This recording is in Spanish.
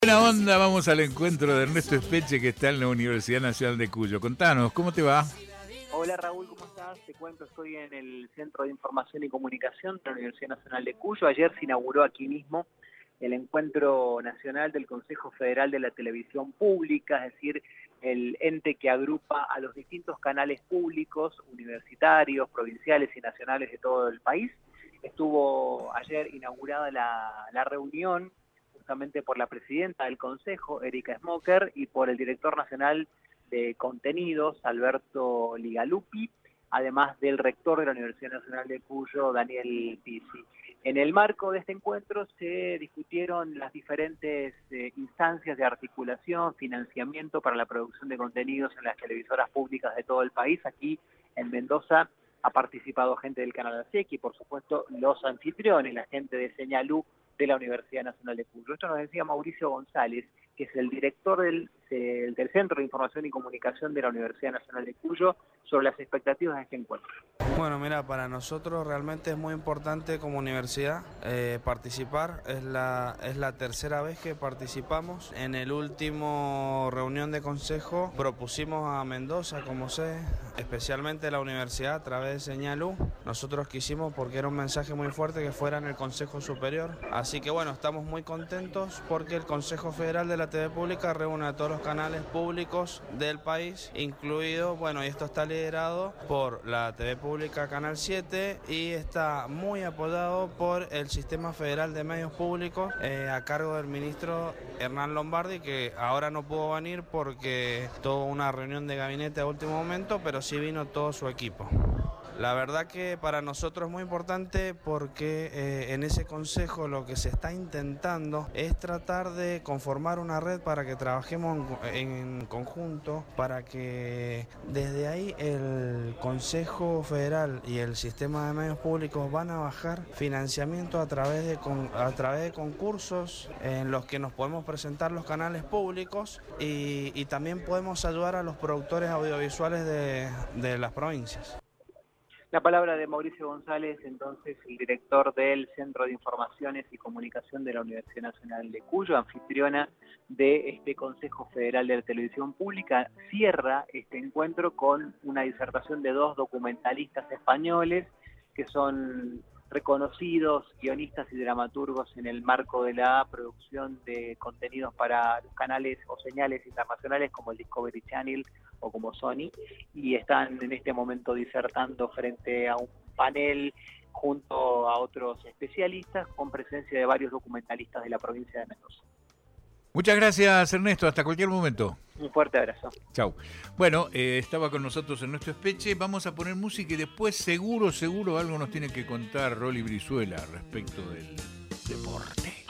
Buena onda, vamos al encuentro de Ernesto Espeche, que está en la Universidad Nacional de Cuyo. Contanos, ¿cómo te va? Hola Raúl, ¿cómo estás? Te cuento, estoy en el Centro de Información y Comunicación de la Universidad Nacional de Cuyo. Ayer se inauguró aquí mismo el Encuentro Nacional del Consejo Federal de la Televisión Pública, es decir, el ente que agrupa a los distintos canales públicos, universitarios, provinciales y nacionales de todo el país. Estuvo ayer inaugurada la reunión justamente por la presidenta del Consejo, Erika Smoker, y por el director nacional de contenidos, Alberto Ligalupi, además del rector de la Universidad Nacional de Cuyo, Daniel Pizzi. En el marco de este encuentro se discutieron las diferentes instancias de articulación, financiamiento para la producción de contenidos en las televisoras públicas de todo el país. Aquí en Mendoza ha participado gente del Canal ASEC y por supuesto los anfitriones, la gente de Señalú de la Universidad Nacional de Cuyo. Esto nos decía Mauricio González, que es el director del Centro de Información y Comunicación de la Universidad Nacional de Cuyo, sobre las expectativas de este encuentro. Bueno, mira, para nosotros realmente es muy importante como universidad participar. Es la tercera vez que participamos. En el último reunión de consejo propusimos a Mendoza como sede, especialmente la universidad a través de Señalú. Nosotros quisimos, porque era un mensaje muy fuerte, que fuera en el Consejo Superior. Así que bueno, estamos muy contentos porque el Consejo Federal de la TV Pública reúne a todos los canales públicos del país, incluido, bueno, y esto está liderado por la TV Pública Canal 7 y está muy apoyado por el Sistema Federal de Medios Públicos a cargo del ministro Hernán Lombardi, que ahora no pudo venir porque tuvo una reunión de gabinete a último momento, pero sí vino todo su equipo. La verdad que para nosotros es muy importante porque en ese consejo lo que se está intentando es tratar de conformar una red para que trabajemos en conjunto, para que desde ahí el Consejo Federal y el Sistema de Medios Públicos van a bajar financiamiento a través de concursos en los que nos podemos presentar los canales públicos y también podemos ayudar a los productores audiovisuales de las provincias. La palabra de Mauricio González, entonces, el director del Centro de Informaciones y Comunicación de la Universidad Nacional de Cuyo, anfitriona de este Consejo Federal de la Televisión Pública, cierra este encuentro con una disertación de dos documentalistas españoles que son reconocidos guionistas y dramaturgos en el marco de la producción de contenidos para los canales o señales internacionales como el Discovery Channel o como Sony, y están en este momento disertando frente a un panel junto a otros especialistas con presencia de varios documentalistas de la provincia de Mendoza. Muchas gracias, Ernesto. Hasta cualquier momento. Un fuerte abrazo. Chau. Bueno, estaba con nosotros Ernesto Espeche. Vamos a poner música y después seguro algo nos tiene que contar Rolly Brizuela respecto del deporte.